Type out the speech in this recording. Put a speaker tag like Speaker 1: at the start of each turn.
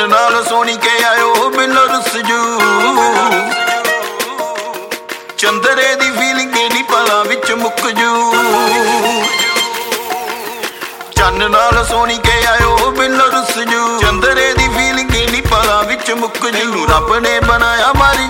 Speaker 1: ਚੰਨ ਨਾਲ ਸੋਹਣੀ ਕੇ ਆਇਓ ਬਿਨ ਰੁੱਸ ਜੂ ਚੰਦਰੇ ਦੀ ਫੀਲਿੰਗ ਨੀ ਪਲਾਂ ਵਿੱਚ ਮੁੱਕ ਜੂ ਚੰਨ ਨਾਲ ਸੋਹਣੀ ਕੇ ਆਇਓ ਬਿਨ ਰੁੱਸ ਜੂ ਚੰਦਰੇ ਦੀ ਫੀਲਿੰਗ ਨੀ ਪਲਾਂ ਵਿੱਚ ਮੁੱਕ ਜੂ ਰੱਬ ਨੇ ਬਣਾਇਆ ਮਾਰੀ